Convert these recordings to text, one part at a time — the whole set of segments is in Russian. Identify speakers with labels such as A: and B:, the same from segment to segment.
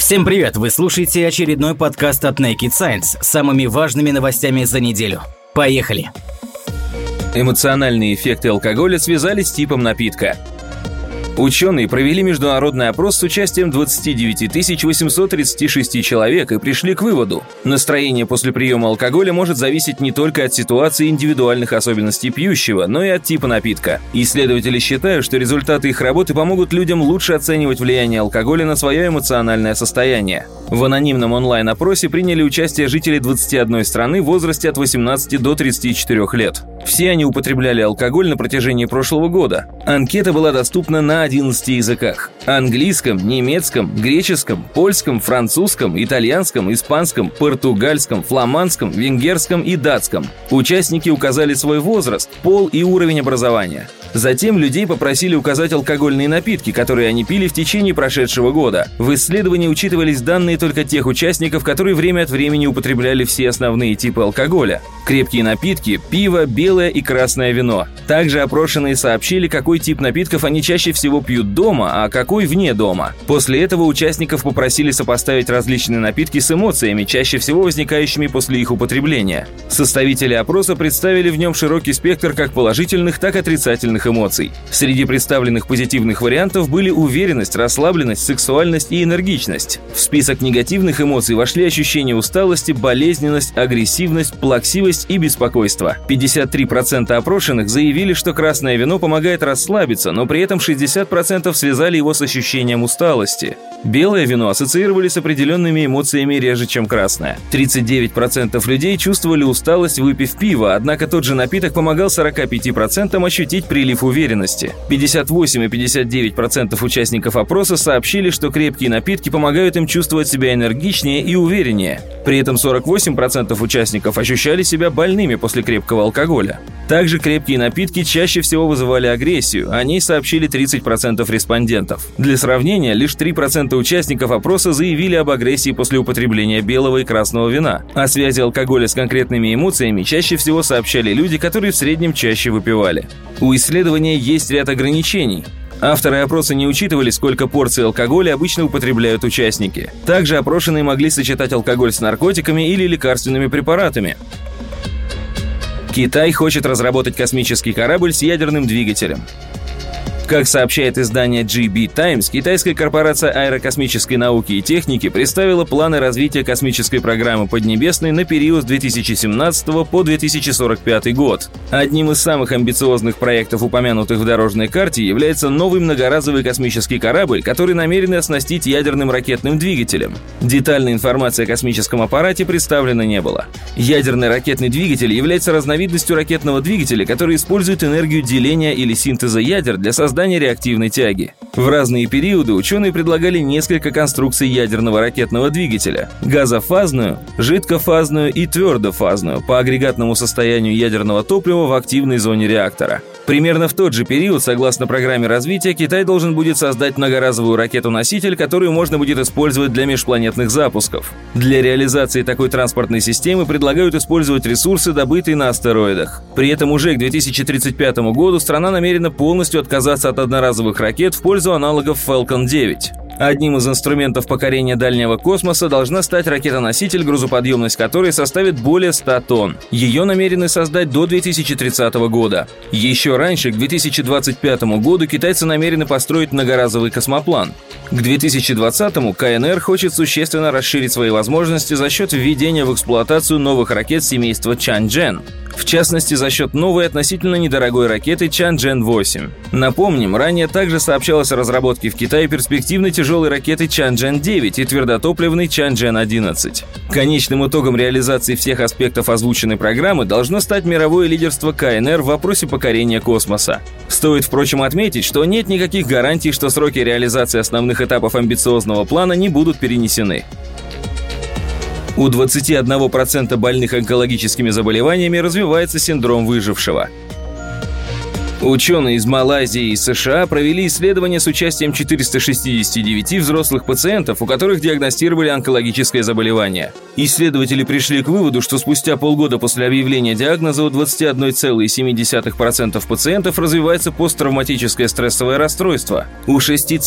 A: Всем привет! Вы слушаете очередной подкаст от Naked Science с самыми важными новостями за неделю. Поехали!
B: Эмоциональные эффекты алкоголя связались с типом напитка. Ученые провели международный опрос с участием 29 836 человек и пришли к выводу: настроение после приема алкоголя может зависеть не только от ситуации и индивидуальных особенностей пьющего, но и от типа напитка. Исследователи считают, что результаты их работы помогут людям лучше оценивать влияние алкоголя на свое эмоциональное состояние. В анонимном онлайн-опросе приняли участие жители 21 страны в возрасте от 18 до 34 лет. Все они употребляли алкоголь на протяжении прошлого года. Анкета была доступна на 11 языках – английском, немецком, греческом, польском, французском, итальянском, испанском, португальском, фламандском, венгерском и датском. Участники указали свой возраст, пол и уровень образования. Затем людей попросили указать алкогольные напитки, которые они пили в течение прошедшего года. В исследовании учитывались данные только тех участников, которые время от времени употребляли все основные типы алкоголя – крепкие напитки, пиво, белое и красное вино. Также опрошенные сообщили, какой тип напитков они чаще всего пьют дома, а какой вне дома. После этого участников попросили сопоставить различные напитки с эмоциями, чаще всего возникающими после их употребления. Составители опроса представили в нем широкий спектр как положительных, так и отрицательных эмоций. Среди представленных позитивных вариантов были уверенность, расслабленность, сексуальность и энергичность. В список негативных эмоций вошли ощущение усталости, болезненность, агрессивность, плаксивость и беспокойство. 53% опрошенных заявили, что красное вино помогает расслабиться, но при этом 60% связали его с ощущением усталости. Белое вино ассоциировали с определенными эмоциями реже, чем красное. 39% людей чувствовали усталость, выпив пиво, однако тот же напиток помогал 45% ощутить прилив уверенности. 58 и 59% участников опроса сообщили, что крепкие напитки помогают им чувствовать себя энергичнее и увереннее. При этом 48% участников ощущали себя больными после крепкого алкоголя. Также крепкие напитки чаще всего вызывали агрессию, о ней сообщили 30% респондентов. Для сравнения, лишь 3% участников опроса заявили об агрессии после употребления белого и красного вина. О связи алкоголя с конкретными эмоциями чаще всего сообщали люди, которые в среднем чаще выпивали. У исследования есть ряд ограничений. Авторы опроса не учитывали, сколько порций алкоголя обычно употребляют участники. Также опрошенные могли сочетать алкоголь с наркотиками или лекарственными препаратами. Китай хочет разработать космический корабль с ядерным двигателем. Как сообщает издание GB Times, китайская корпорация аэрокосмической науки и техники представила планы развития космической программы Поднебесной на период с 2017 по 2045 год. Одним из самых амбициозных проектов, упомянутых в дорожной карте, является новый многоразовый космический корабль, который намерены оснастить ядерным ракетным двигателем. Детальной информации о космическом аппарате представлено не было. Ядерный ракетный двигатель является разновидностью ракетного двигателя, который использует энергию деления или синтеза ядер для создания реактивной тяги. В разные периоды ученые предлагали несколько конструкций ядерного ракетного двигателя – газофазную, жидкофазную и твердофазную по агрегатному состоянию ядерного топлива в активной зоне реактора. Примерно в тот же период, согласно программе развития, Китай должен будет создать многоразовую ракету-носитель, которую можно будет использовать для межпланетных запусков. Для реализации такой транспортной системы предлагают использовать ресурсы, добытые на астероидах. При этом уже к 2035 году страна намерена полностью отказаться от одноразовых ракет в пользу аналогов Falcon 9. Одним из инструментов покорения дальнего космоса должна стать ракета-носитель, грузоподъемность которой составит более 100 тонн. Ее намерены создать до 2030 года. Еще раньше, к 2025 году, китайцы намерены построить многоразовый космоплан. К 2020-му КНР хочет существенно расширить свои возможности за счет введения в эксплуатацию новых ракет семейства Чанчжэн. В частности, за счет новой относительно недорогой ракеты Чанчжэн-8. Напомним, ранее также сообщалось о разработке в Китае перспективной тяжелой ракеты Чанчжэн-9 и твердотопливной Чанчжэн-11. Конечным итогом реализации всех аспектов озвученной программы должно стать мировое лидерство КНР в вопросе покорения космоса. Стоит, впрочем, отметить, что нет никаких гарантий, что сроки реализации основных этапов амбициозного плана не будут перенесены. У 21% больных онкологическими заболеваниями развивается синдром выжившего. Ученые из Малайзии и США провели исследование с участием 469 взрослых пациентов, у которых диагностировали онкологическое заболевание. Исследователи пришли к выводу, что спустя полгода после объявления диагноза у 21,7% пациентов развивается посттравматическое стрессовое расстройство. У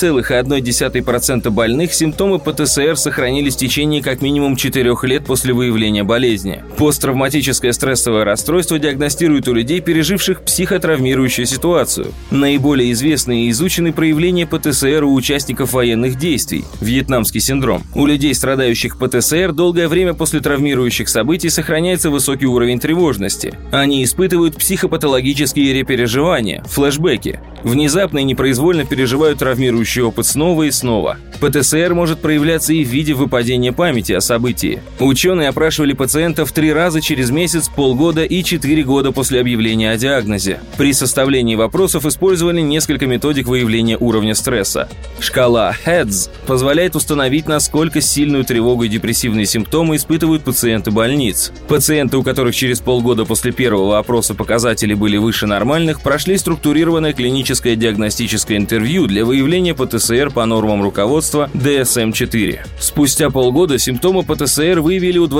B: 6,1% больных симптомы ПТСР сохранились в течение как минимум 4 лет после выявления болезни. Посттравматическое стрессовое расстройство диагностируют у людей, переживших психотравмирующую ситуацию. Наиболее известны и изучены проявления ПТСР у участников военных действий – вьетнамский синдром. У людей, страдающих ПТСР, долгое время после травмирующих событий сохраняется высокий уровень тревожности. Они испытывают психопатологические репереживания – флешбеки. Внезапно и непроизвольно переживают травмирующий опыт снова и снова. ПТСР может проявляться и в виде выпадения памяти о событии. Ученые опрашивали пациентов 3 раза через месяц, полгода и 4 года после объявления о диагнозе. При составлении вопросов использовали несколько методик выявления уровня стресса. Шкала HEADS позволяет установить, насколько сильную тревогу и депрессивные симптомы испытывают пациенты больниц. Пациенты, у которых через полгода после первого опроса показатели были выше нормальных, прошли структурированное клиническое диагностическое интервью для выявления ПТСР по нормам руководства DSM-4. Спустя полгода симптомы ПТСР выявили у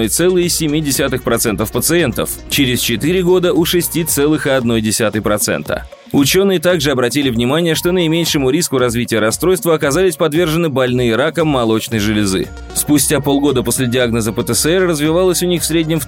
B: 21,7% пациентов, через 4 года у 6,1%. Ученые также обратили внимание, что наименьшему риску развития расстройства оказались подвержены больные раком молочной железы. Спустя полгода после диагноза ПТСР развивалось у них в среднем в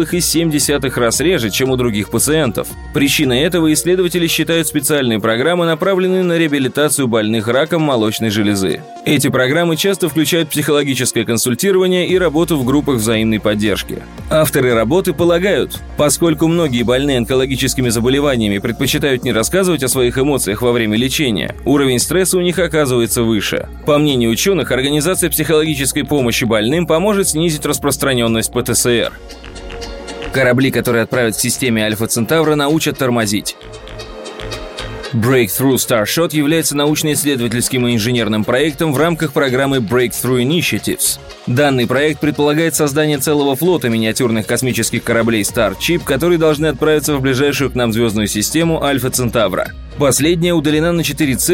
B: 3,7 раз реже, чем у других пациентов. Причиной этого исследователи считают специальные программы, направленные на реабилитацию больных раком молочной железы. Эти программы часто включают психологическое консультирование и работу в группах взаимной поддержки. Авторы работы полагают, поскольку многие больные онкологическими заболеваниями предпочитают не рассказывать о своих эмоциях во время лечения, уровень стресса у них оказывается выше. По мнению ученых, организация психологической помощи больным поможет снизить распространенность ПТСР. Корабли, которые отправят к системе Альфа Центавра, научат тормозить. Breakthrough Starshot является научно-исследовательским и инженерным проектом в рамках программы Breakthrough Initiatives. Данный проект предполагает создание целого флота миниатюрных космических кораблей Starship, которые должны отправиться в ближайшую к нам звездную систему Альфа Центавра. Последняя удалена на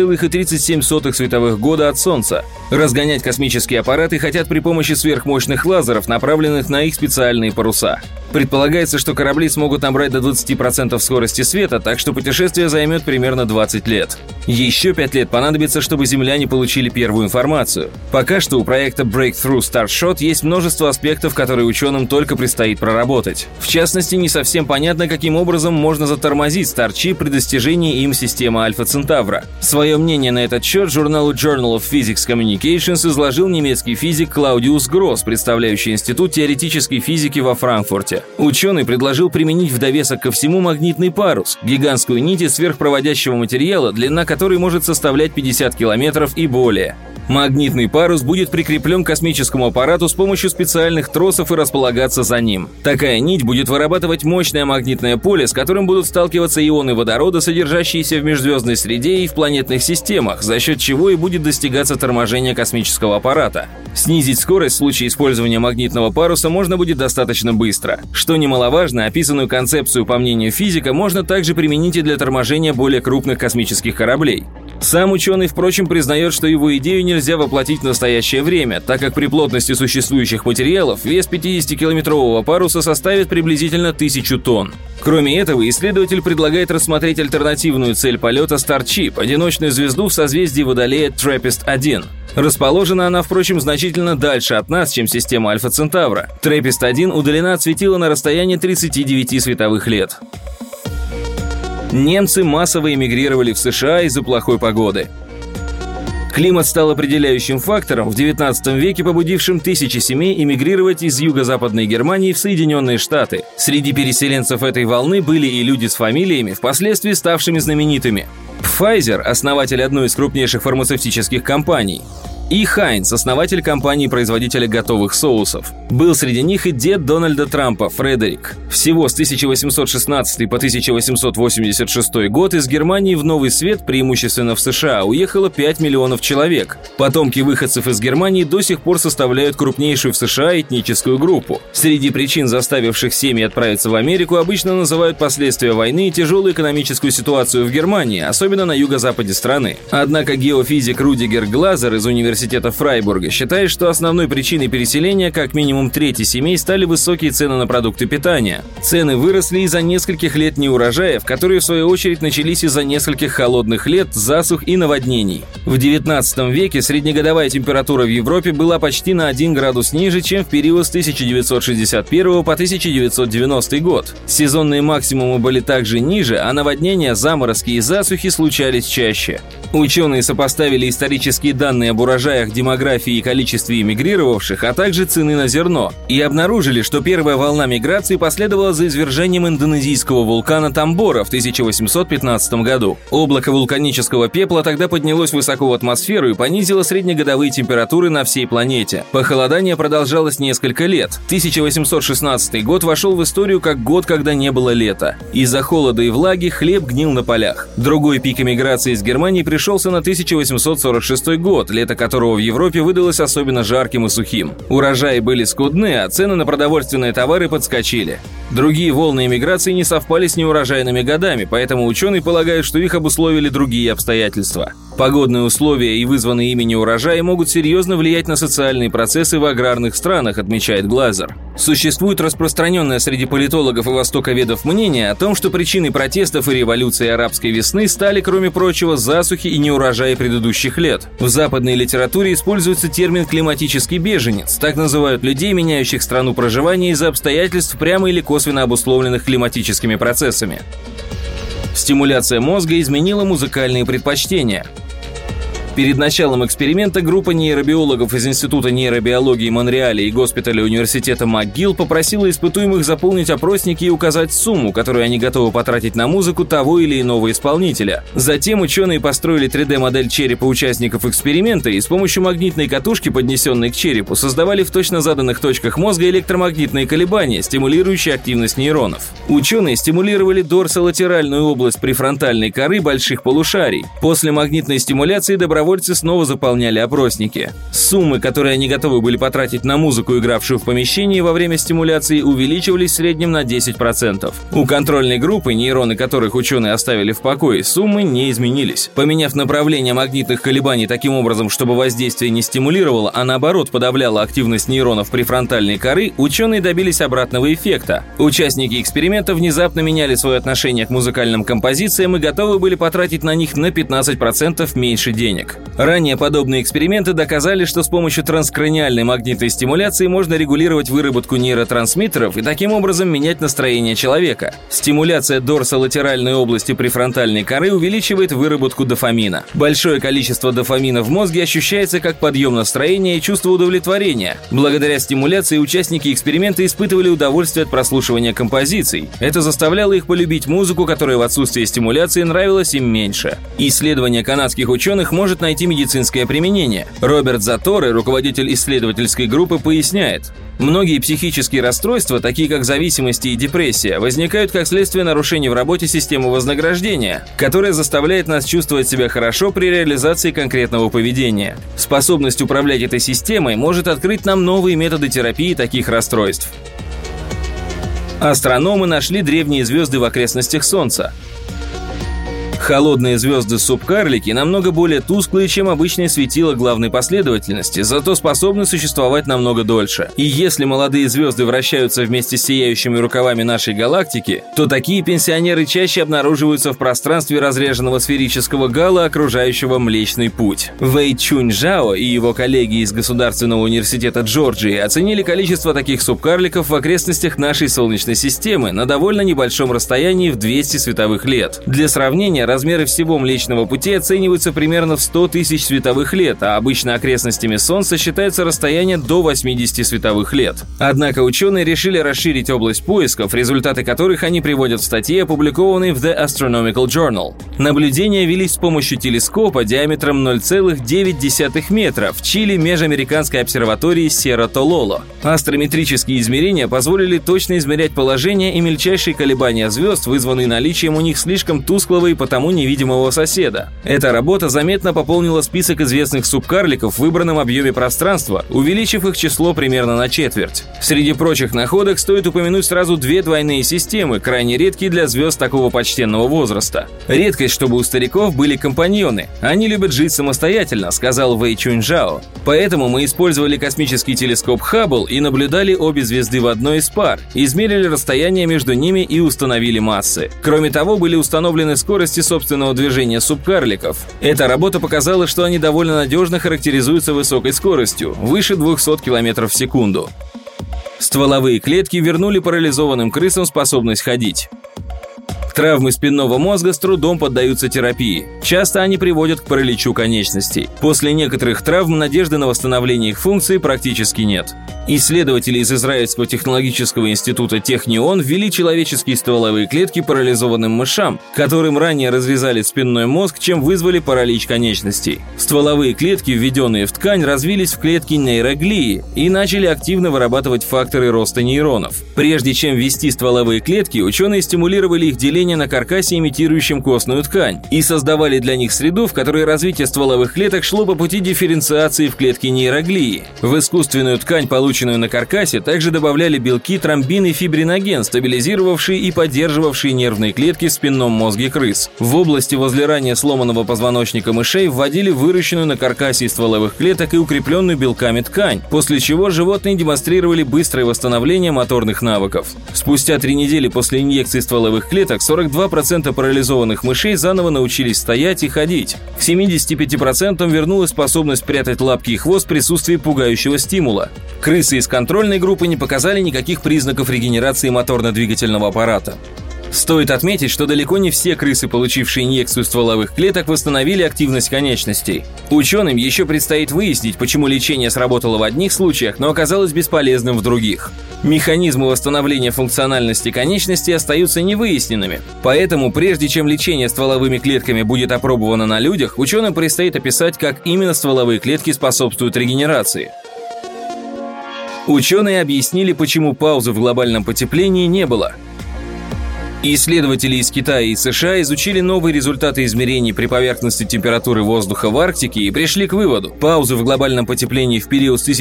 B: 4,37 световых года от Солнца. Разгонять космические аппараты хотят при помощи сверхмощных лазеров, направленных на их специальные паруса. Предполагается, что корабли смогут набрать до 20% скорости света, так что путешествие займет примерно 20 лет. Еще 5 лет понадобится, чтобы земляне получили первую информацию. Пока что у проекта Breakthrough Starshot есть множество аспектов, которые ученым только предстоит проработать. В частности, не совсем понятно, каким образом можно затормозить Starship при достижении им системы Альфа Центавра. Свое мнение на этот счет журналу Journal of Physics Communications изложил немецкий физик Клаудиус Гросс, представляющий Институт теоретической физики во Франкфурте. Ученый предложил применить в довесок ко всему магнитный парус, гигантскую нить из сверхпроводящего материала, длина которой может составлять 50 километров и более. Магнитный парус будет прикреплен к космическому аппарату с помощью специальных тросов и располагаться за ним. Такая нить будет вырабатывать мощное магнитное поле, с которым будут сталкиваться ионы водорода, содержащиеся в межзвездной среде и в планетных системах, за счет чего и будет достигаться торможение космического аппарата. Снизить скорость в случае использования магнитного паруса можно будет достаточно быстро. Что немаловажно, описанную концепцию, по мнению физика, можно также применить и для торможения более крупных космических кораблей. Сам ученый, впрочем, признает, что его идею нельзя воплотить в настоящее время, так как при плотности существующих материалов вес 50-километрового паруса составит приблизительно 1000 тонн. Кроме этого, исследователь предлагает рассмотреть альтернативную цель полета Starship – одиночную звезду в созвездии Водолея TRAPPIST-1. Расположена она, впрочем, значительно дальше от нас, чем система Альфа Центавра. TRAPPIST-1 удалена от светила на расстоянии 39 световых лет. Немцы массово эмигрировали в США из-за плохой погоды. Климат стал определяющим фактором, в XIX веке побудившим тысячи семей эмигрировать из юго-западной Германии в Соединенные Штаты. Среди переселенцев этой волны были и люди с фамилиями, впоследствии ставшими знаменитыми. Pfizer – основатель одной из крупнейших фармацевтических компаний. и Хайнц, основатель компании-производителя готовых соусов. Был среди них и дед Дональда Трампа, Фредерик. Всего с 1816 по 1886 год из Германии в Новый Свет, преимущественно в США, уехало 5 миллионов человек. Потомки выходцев из Германии до сих пор составляют крупнейшую в США этническую группу. Среди причин, заставивших семьи отправиться в Америку, обычно называют последствия войны и тяжелую экономическую ситуацию в Германии, особенно на юго-западе страны. Однако геофизик Рудигер Глазер из университета Фрайбурга считает, что основной причиной переселения как минимум трети семей стали высокие цены на продукты питания. Цены выросли из-за нескольких лет неурожаев, которые в свою очередь начались из-за нескольких холодных лет, засух и наводнений. В 19 веке среднегодовая температура в Европе была почти на 1 градус ниже, чем в период с 1961 по 1990 год. Сезонные максимумы были также ниже, а наводнения, заморозки и засухи случались чаще. Ученые сопоставили исторические данные об урожаях, демографии и количестве эмигрировавших, а также цены на зерно, и обнаружили, что первая волна миграции последовала за извержением индонезийского вулкана Тамбора в 1815 году. Облако вулканического пепла тогда поднялось высоко в атмосферу и понизило среднегодовые температуры на всей планете. Похолодание продолжалось несколько лет. 1816 год вошел в историю как год, когда не было лета. Из-за холода и влаги хлеб гнил на полях. Другой пик эмиграции из Германии пришелся на 1846 год, лето которого в Европе выдалось особенно жарким и сухим. Урожаи были скудны, а цены на продовольственные товары подскочили. Другие волны эмиграции не совпали с неурожайными годами, поэтому ученые полагают, что их обусловили другие обстоятельства. Погодные условия и вызванные ими неурожаи могут серьезно влиять на социальные процессы в аграрных странах, отмечает Глазер. Существует распространенное среди политологов и востоковедов мнение о том, что причиной протестов и революции арабской весны стали, кроме прочего, засухи и неурожаи предыдущих лет. В западной литературе используется термин «климатический беженец». Так называют людей, меняющих страну проживания из-за обстоятельств, прямо или косвенно обусловленных климатическими процессами. Стимуляция мозга изменила музыкальные предпочтения. Перед началом эксперимента группа нейробиологов из Института нейробиологии Монреаля и госпиталя университета МcGill попросила испытуемых заполнить опросники и указать сумму, которую они готовы потратить на музыку того или иного исполнителя. Затем ученые построили 3D-модель черепа участников эксперимента и с помощью магнитной катушки, поднесенной к черепу, создавали в точно заданных точках мозга электромагнитные колебания, стимулирующие активность нейронов. Ученые стимулировали дорсолатеральную область префронтальной коры больших полушарий. После магнитной стимуляции добровольцы снова заполняли опросники. Суммы, которые они готовы были потратить на музыку, игравшую в помещении во время стимуляции, увеличивались в среднем на 10%. У контрольной группы, нейроны которых ученые оставили в покое, суммы не изменились. Поменяв направление магнитных колебаний таким образом, чтобы воздействие не стимулировало, а наоборот подавляло активность нейронов префронтальной коры, ученые добились обратного эффекта. Участники эксперимента внезапно меняли свое отношение к музыкальным композициям и готовы были потратить на них на 15% меньше денег. Ранее подобные эксперименты доказали, что с помощью транскраниальной магнитной стимуляции можно регулировать выработку нейротрансмиттеров и таким образом менять настроение человека. Стимуляция дорсолатеральной области префронтальной коры увеличивает выработку дофамина. Большое количество дофамина в мозге ощущается как подъем настроения и чувство удовлетворения. Благодаря стимуляции участники эксперимента испытывали удовольствие от прослушивания композиций. Это заставляло их полюбить музыку, которая в отсутствии стимуляции нравилась им меньше. Исследование канадских ученых может найти медицинское применение. Роберт Заторе, руководитель исследовательской группы, поясняет: многие психические расстройства, такие как зависимости и депрессия, возникают как следствие нарушений в работе системы вознаграждения, которая заставляет нас чувствовать себя хорошо при реализации конкретного поведения. Способность управлять этой системой может открыть нам новые методы терапии таких расстройств. Астрономы нашли древние звезды в окрестностях Солнца. Холодные звезды-субкарлики намного более тусклые, чем обычные светила главной последовательности, зато способны существовать намного дольше. И если молодые звезды вращаются вместе с сияющими рукавами нашей галактики, то такие пенсионеры чаще обнаруживаются в пространстве разреженного сферического гала, окружающего Млечный Путь. Вэй Чунь Жао и его коллеги из Государственного университета Джорджии оценили количество таких субкарликов в окрестностях нашей Солнечной системы на довольно небольшом расстоянии в 200 световых лет. Для сравнения, размеры всего Млечного Пути оцениваются примерно в 100 тысяч световых лет, а обычно окрестностями Солнца считается расстояние до 80 световых лет. Однако ученые решили расширить область поисков, результаты которых они приводят в статье, опубликованной в The Astronomical Journal. Наблюдения велись с помощью телескопа диаметром 0,9 метра в Чили межамериканской обсерватории Серра-Тололо. Астрометрические измерения позволили точно измерять положение и мельчайшие колебания звезд, вызванные наличием у них слишком тусклого и потому невидимого соседа. Эта работа заметно пополнила список известных субкарликов в выбранном объеме пространства, увеличив их число примерно на четверть. Среди прочих находок стоит упомянуть сразу две двойные системы, крайне редкие для звезд такого почтенного возраста. Редкость, чтобы у стариков были компаньоны. Они любят жить самостоятельно, сказал Вэй Чуньжао. Поэтому мы использовали космический телескоп Хаббл и наблюдали обе звезды в одной из пар, измерили расстояние между ними и установили массы. Кроме того, были установлены скорости собственного движения субкарликов. Эта работа показала, что они довольно надежно характеризуются высокой скоростью, выше 200 км в секунду. Стволовые клетки вернули парализованным крысам способность ходить. Травмы спинного мозга с трудом поддаются терапии. Часто они приводят к параличу конечностей. После некоторых травм надежды на восстановление их функций практически нет. Исследователи из Израильского технологического института Технион ввели человеческие стволовые клетки парализованным мышам, которым ранее развязали спинной мозг, чем вызвали паралич конечностей. Стволовые клетки, введенные в ткань, развились в клетки нейроглии и начали активно вырабатывать факторы роста нейронов. Прежде чем ввести стволовые клетки, ученые стимулировали их деление на каркасе, имитирующем костную ткань, и создавали для них среду, в которой развитие стволовых клеток шло по пути дифференциации в клетке нейроглии. В искусственную ткань, полученную на каркасе, также добавляли белки, тромбин и фибриноген, стабилизировавшие и поддерживавшие нервные клетки в спинном мозге крыс. В области возле ранее сломанного позвоночника мышей вводили выращенную на каркасе стволовых клеток и укрепленную белками ткань, после чего животные демонстрировали быстрое восстановление моторных навыков. Спустя 3 недели после инъекции стволовых клеток 42% парализованных мышей заново научились стоять и ходить. К 75% вернулась способность прятать лапки и хвост в присутствии пугающего стимула. Крысы из контрольной группы не показали никаких признаков регенерации моторно-двигательного аппарата. Стоит отметить, что далеко не все крысы, получившие инъекцию стволовых клеток, восстановили активность конечностей. Ученым еще предстоит выяснить, почему лечение сработало в одних случаях, но оказалось бесполезным в других. Механизмы восстановления функциональности конечностей остаются невыясненными. Поэтому, прежде чем лечение стволовыми клетками будет опробовано на людях, ученым предстоит описать, как именно стволовые клетки способствуют регенерации. Ученые объяснили, почему паузы в глобальном потеплении не было. Исследователи из Китая и США изучили новые результаты измерений при поверхности температуры воздуха в Арктике и пришли к выводу: паузы в глобальном потеплении в период с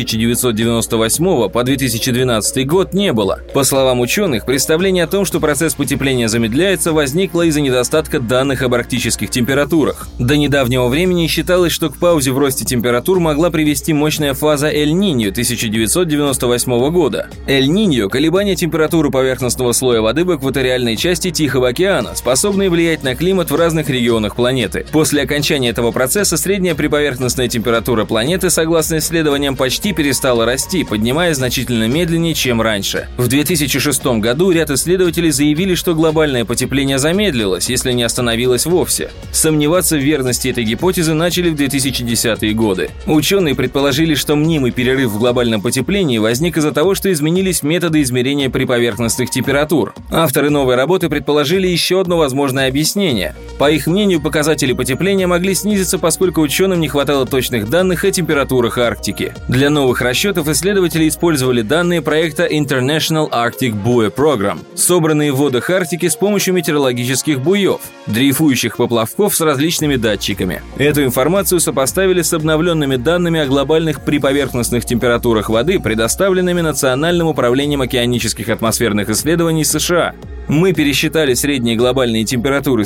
B: 1998 по 2012 год не было. По словам ученых, представление о том, что процесс потепления замедляется, возникло из-за недостатка данных об арктических температурах. До недавнего времени считалось, что к паузе в росте температур могла привести мощная фаза Эль-Ниньо 1998 года. Эль-Ниньо – колебания температуры поверхностного слоя воды в экваториальной части Тихого океана, способные влиять на климат в разных регионах планеты. После окончания этого процесса средняя приповерхностная температура планеты, согласно исследованиям, почти перестала расти, поднимаясь значительно медленнее, чем раньше. В 2006 году ряд исследователей заявили, что глобальное потепление замедлилось, если не остановилось вовсе. Сомневаться в верности этой гипотезы начали в 2010-е годы. Ученые предположили, что мнимый перерыв в глобальном потеплении возник из-за того, что изменились методы измерения приповерхностных температур. Авторы новой работы предположили еще одно возможное объяснение. По их мнению, показатели потепления могли снизиться, поскольку ученым не хватало точных данных о температурах Арктики. Для новых расчетов исследователи использовали данные проекта International Arctic Buoy Program, собранные в водах Арктики с помощью метеорологических буев, дрейфующих поплавков с различными датчиками. Эту информацию сопоставили с обновленными данными о глобальных приповерхностных температурах воды, предоставленными Национальным управлением океанических атмосферных исследований США. Мы пересчитали средние глобальные температуры с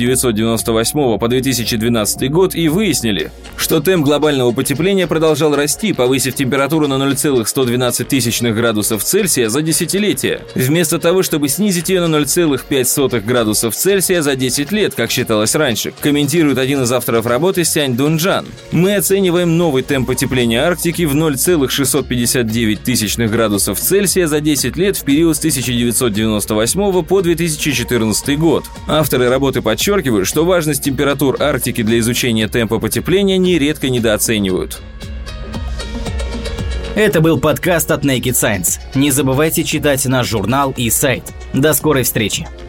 B: 1998 по 2012 год и выяснили, что темп глобального потепления продолжал расти, повысив температуру на 0,112 градусов Цельсия за десятилетие, вместо того, чтобы снизить ее на 0,05 градусов Цельсия за 10 лет, как считалось раньше, комментирует один из авторов работы Сянь Дунджан. Мы оцениваем новый темп потепления Арктики в 0,659 градусов Цельсия за 10 лет в период с 1998 по 2012 2014 год. Авторы работы подчеркивают, что важность температур Арктики для изучения темпа потепления нередко недооценивают.
A: Это был подкаст от Naked Science. Не забывайте читать наш журнал и сайт. До скорой встречи!